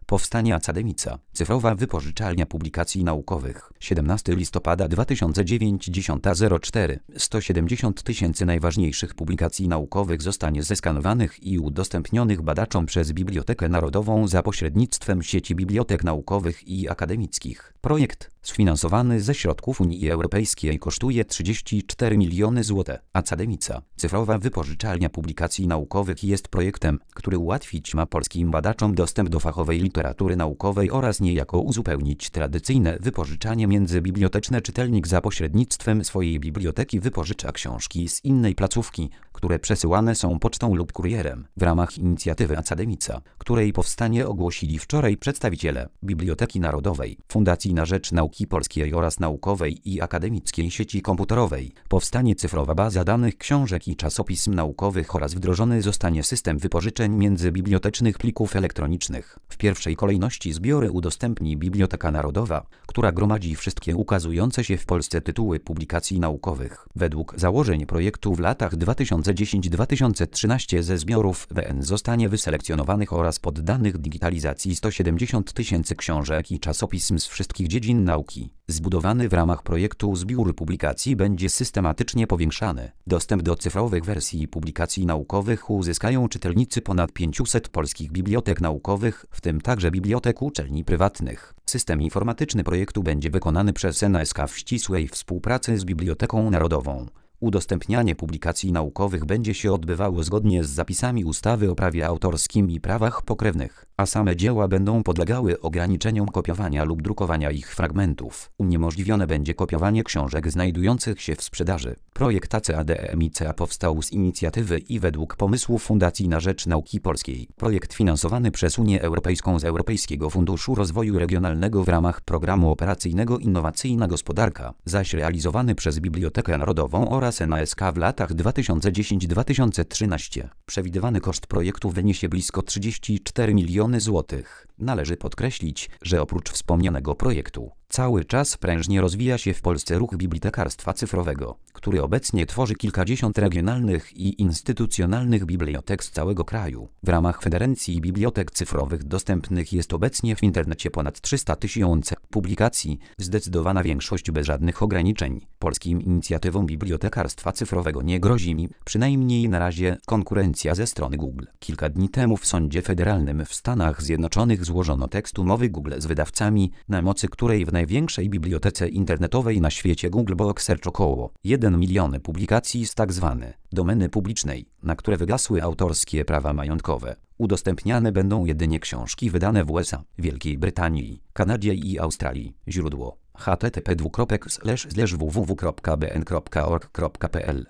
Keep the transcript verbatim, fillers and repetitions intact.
Powstanie Academica, cyfrowa wypożyczalnia publikacji naukowych. siedemnastego listopada dwa tysiące dziewięćdziesiątego cztery. sto siedemdziesiąt tysięcy najważniejszych publikacji naukowych zostanie zeskanowanych i udostępnionych badaczom przez Bibliotekę Narodową za pośrednictwem sieci bibliotek naukowych i akademickich. Projekt, sfinansowany ze środków Unii Europejskiej, kosztuje trzydzieści cztery miliony złotych. Academica, cyfrowa wypożyczalnia publikacji naukowych, jest projektem, który ułatwić ma polskim badaczom dostęp do fachowej literatury naukowej oraz niejako uzupełnić tradycyjne wypożyczanie międzybiblioteczne. Czytelnik za pośrednictwem swojej biblioteki wypożycza książki z innej placówki, które przesyłane są pocztą lub kurierem. W ramach inicjatywy Academica, której powstanie ogłosili wczoraj przedstawiciele Biblioteki Narodowej, Fundacji na Rzecz Nauki Polskiej oraz Naukowej i Akademickiej Sieci Komputerowej, powstanie cyfrowa baza danych książek i czasopism naukowych oraz wdrożony zostanie system wypożyczeń międzybibliotecznych plików elektronicznych. W pierwszej kolejności zbiory udostępni Biblioteka Narodowa, która gromadzi wszystkie ukazujące się w Polsce tytuły publikacji naukowych. Według założeń projektu w latach dwa tysiące dziesiątym do dwa tysiące trzynastego ze zbiorów W N zostanie wyselekcjonowanych oraz poddanych digitalizacji sto siedemdziesiąt tysięcy książek i czasopism z wszystkich dziedzin nauki. Zbudowany w ramach projektu zbiór publikacji będzie systematycznie powiększany. Dostęp do cyfrowych wersji publikacji naukowych uzyskają czytelnicy ponad pięciuset polskich bibliotek naukowych, w tym także bibliotek uczelni prywatnych. System informatyczny projektu będzie wykonany przez N A S K w ścisłej współpracy z Biblioteką Narodową. Udostępnianie publikacji naukowych będzie się odbywało zgodnie z zapisami ustawy o prawie autorskim i prawach pokrewnych, a same dzieła będą podlegały ograniczeniom kopiowania lub drukowania ich fragmentów. Uniemożliwione będzie kopiowanie książek znajdujących się w sprzedaży. Projekt Academica powstał z inicjatywy i według pomysłu Fundacji na Rzecz Nauki Polskiej. Projekt finansowany przez Unię Europejską z Europejskiego Funduszu Rozwoju Regionalnego w ramach Programu Operacyjnego Innowacyjna Gospodarka, zaś realizowany przez Bibliotekę Narodową oraz N A S K w latach dwa tysiące dziesiątym do dwa tysiące trzynastego. Przewidywany koszt projektu wyniesie blisko trzydzieści cztery miliony złotych. Należy podkreślić, że oprócz wspomnianego projektu, cały czas prężnie rozwija się w Polsce ruch bibliotekarstwa cyfrowego, który obecnie tworzy kilkadziesiąt regionalnych i instytucjonalnych bibliotek z całego kraju. W ramach Federacji Bibliotek Cyfrowych dostępnych jest obecnie w internecie ponad trzysta tysięcy publikacji, zdecydowana większość bez żadnych ograniczeń. Polskim inicjatywom bibliotekarstwa cyfrowego nie grozi mi, przynajmniej na razie, konkurencja ze strony Google. Kilka dni temu w Sądzie Federalnym w Stanach Zjednoczonych złożono tekst umowy Google z wydawcami, na mocy której w największej bibliotece internetowej na świecie Google Book Search około jeden milion publikacji z tzw. domeny publicznej, na które wygasły autorskie prawa majątkowe. Udostępniane będą jedynie książki wydane w U S A, Wielkiej Brytanii, Kanadzie i Australii. Źródło: h t t p dwukropek slash slash w w w kropka b n kropka org kropka p l